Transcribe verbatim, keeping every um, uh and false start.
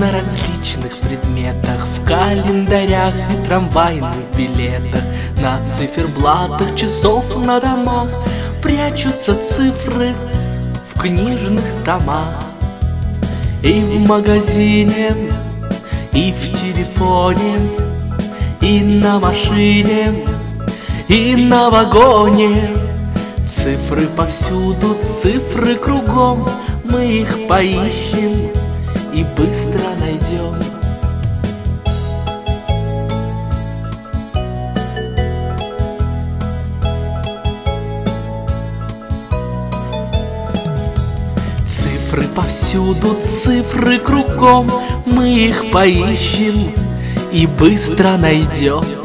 на различных предметах, в календарях и трамвайных билетах, на циферблатах часов на домах прячутся цифры в книжных томах. И в магазине, и в телефоне, и на машине, и на вагоне. Цифры повсюду, цифры кругом, мы их поищем и быстро найдем. Цифры повсюду, цифры кругом, мы их поищем и быстро найдем.